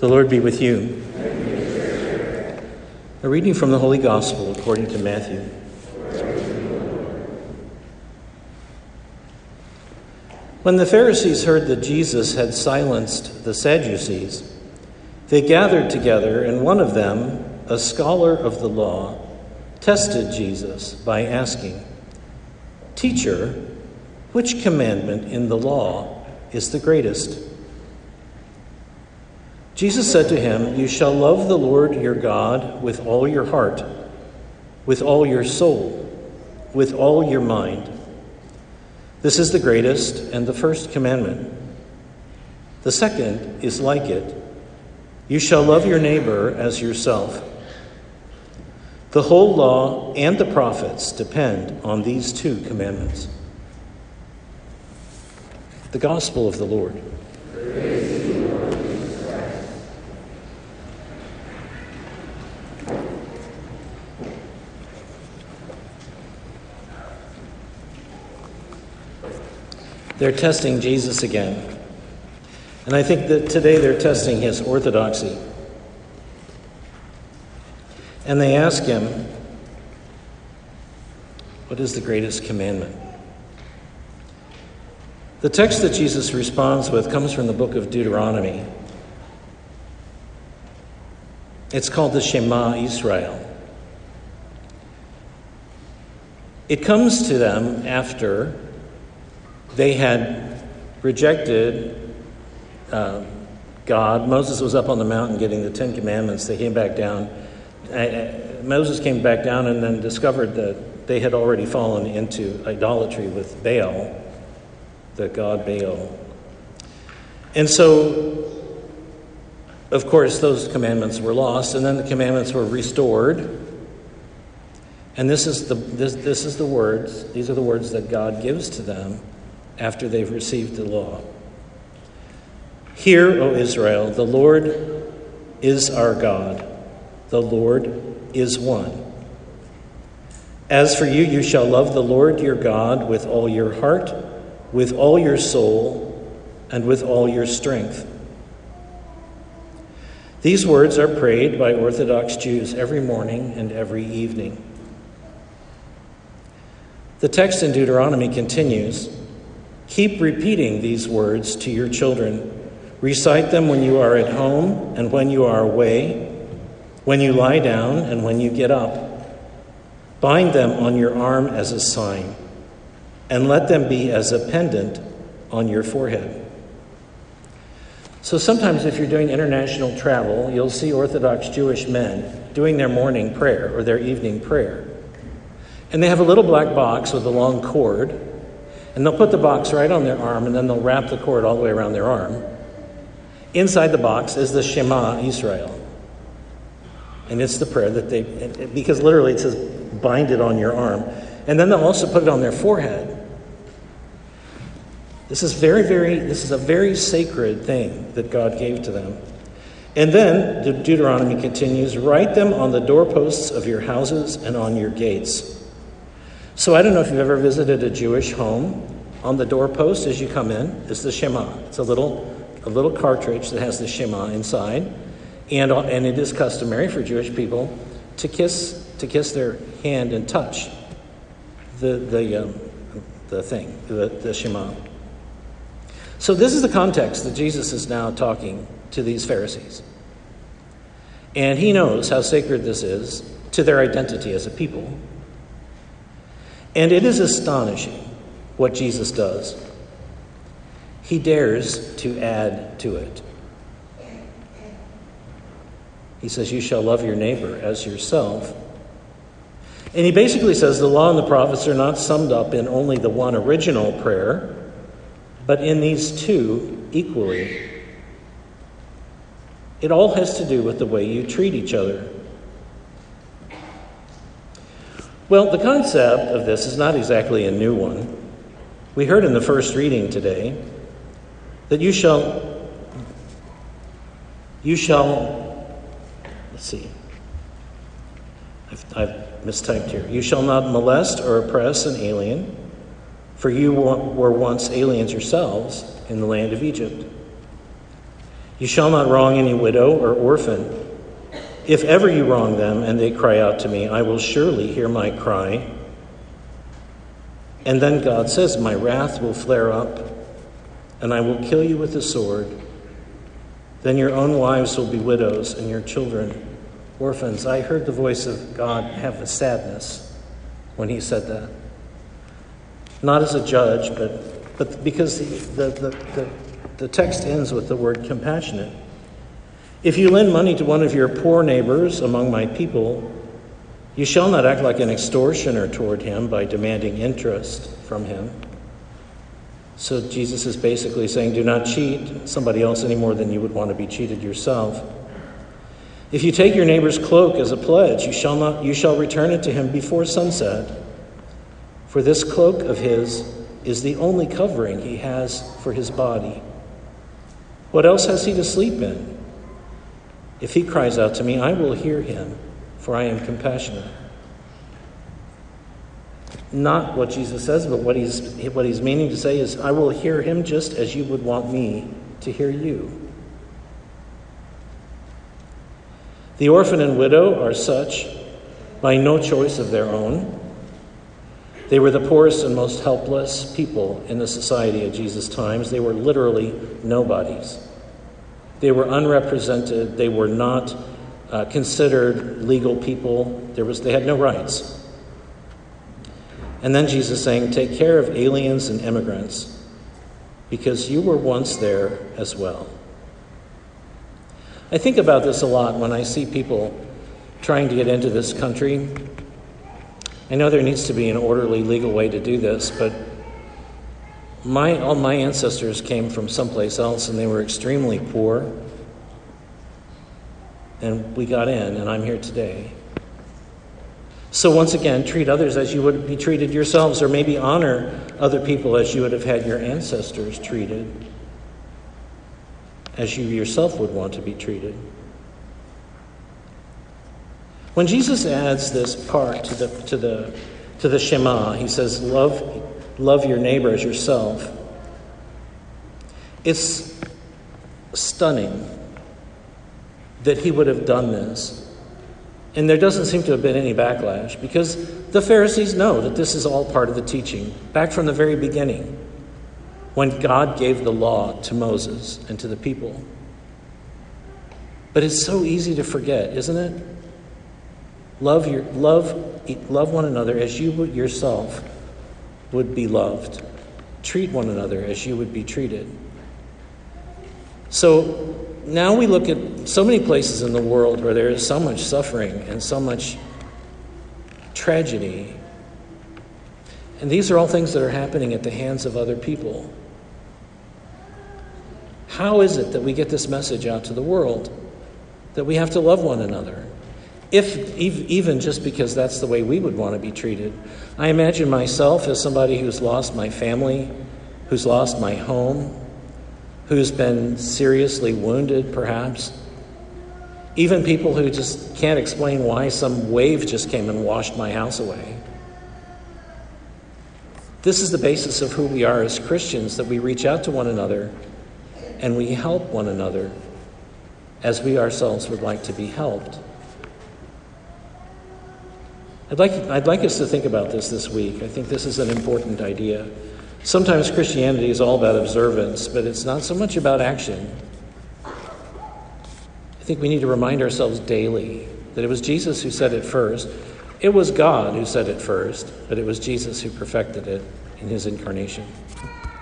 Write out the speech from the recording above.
The Lord be with you. A reading from the Holy Gospel according to Matthew. When the Pharisees heard that Jesus had silenced the Sadducees, they gathered together, and one of them, a scholar of the law, tested Jesus by asking, "Teacher, which commandment in the law is the greatest?" Jesus said to him, "You shall love the Lord your God with all your heart, with all your soul, with all your mind. This is the greatest and the first commandment. The second is like it. You shall love your neighbor as yourself. The whole law and the prophets depend on these two commandments." The Gospel of the Lord. Praise to you, Lord Jesus Christ. They're testing Jesus again. And I think that today they're testing his orthodoxy. And they ask him, what is the greatest commandment? The text that Jesus responds with comes from the book of Deuteronomy. It's called the Shema Israel. It comes to them after they had rejected God. Moses was up on the mountain getting the Ten Commandments. They came back down. Moses came back down and then discovered that they had already fallen into idolatry with Baal, the god Baal. And so, of course, those commandments were lost, and then the commandments were restored. And these are the words that God gives to them after they've received the law. "Hear, O Israel, the Lord is our God. The Lord is one. As for you, you shall love the Lord your God with all your heart, with all your soul, and with all your strength." These words are prayed by Orthodox Jews every morning and every evening. The text in Deuteronomy continues, "Keep repeating these words to your children. Recite them when you are at home and when you are away, when you lie down and when you get up. Bind them on your arm as a sign, and let them be as a pendant on your forehead." So sometimes if you're doing international travel, you'll see Orthodox Jewish men doing their morning prayer or their evening prayer. And they have a little black box with a long cord, and they'll put the box right on their arm, and then they'll wrap the cord all the way around their arm. Inside the box is the Shema Israel. And it's the prayer that because literally it says, bind it on your arm. And then they'll also put it on their forehead. This is a very sacred thing that God gave to them. And then Deuteronomy continues, "Write them on the doorposts of your houses and on your gates." So I don't know if you've ever visited a Jewish home. On the doorpost as you come in is the Shema. It's a little cartridge that has the Shema inside. And it is customary for Jewish people to kiss their hand and touch the Shema. So this is the context that Jesus is now talking to these Pharisees. And he knows how sacred this is to their identity as a people. And it is astonishing what Jesus does. He dares to add to it. He says, "You shall love your neighbor as yourself." And he basically says the law and the prophets are not summed up in only the one original prayer, but in these two equally. It all has to do with the way you treat each other. Well, the concept of this is not exactly a new one. We heard in the first reading today that you shall, let's see, I've mistyped here. "You shall not molest or oppress an alien, for you were once aliens yourselves in the land of Egypt. You shall not wrong any widow or orphan. If ever you wrong them and they cry out to me, I will surely hear my cry. And then God says, my wrath will flare up, and I will kill you with the sword. Then your own wives will be widows, and your children orphans. I heard the voice of God have a sadness when he said that. Not as a judge, but because the text ends with the word compassionate. If you lend money to one of your poor neighbors among my people, you shall not act like an extortioner toward him by demanding interest from him. So Jesus is basically saying, do not cheat somebody else any more than you would want to be cheated yourself. If you take your neighbor's cloak as a pledge, you shall return it to him before sunset. For this cloak of his is the only covering he has for his body. What else has he to sleep in? If he cries out to me, I will hear him, for I am compassionate. Not what Jesus says, but what he's meaning to say is, I will hear him just as you would want me to hear you. The orphan and widow are such by no choice of their own. They were the poorest and most helpless people in the society of Jesus' times. They were literally nobodies. They were unrepresented. They were not considered legal people. They had no rights. And then Jesus saying, take care of aliens and immigrants, because you were once there as well. I think about this a lot when I see people trying to get into this country. I know there needs to be an orderly, legal way to do this, but all my ancestors came from someplace else, and they were extremely poor. And we got in, and I'm here today. So once again, treat others as you would be treated yourselves, or maybe honor other people as you would have had your ancestors treated, as you yourself would want to be treated. When Jesus adds this part to the Shema, he says, love your neighbor as yourself. It's stunning that he would have done this. And there doesn't seem to have been any backlash, because the Pharisees know that this is all part of the teaching, back from the very beginning, when God gave the law to Moses and to the people. But it's so easy to forget, isn't it? Love one another as you would yourself would be loved. Treat one another as you would be treated. So now we look at so many places in the world where there is so much suffering and so much tragedy. And these are all things that are happening at the hands of other people. How is it that we get this message out to the world? That we have to love one another? Even just because that's the way we would want to be treated. I imagine myself as somebody who's lost my family, who's lost my home, who's been seriously wounded, perhaps. Even people who just can't explain why some wave just came and washed my house away. This is the basis of who we are as Christians, that we reach out to one another and we help one another as we ourselves would like to be helped. I'd like us to think about this week. I think this is an important idea. Sometimes Christianity is all about observance, but it's not so much about action. I think we need to remind ourselves daily that it was Jesus who said it first. It was God who said it first, but it was Jesus who perfected it in his incarnation.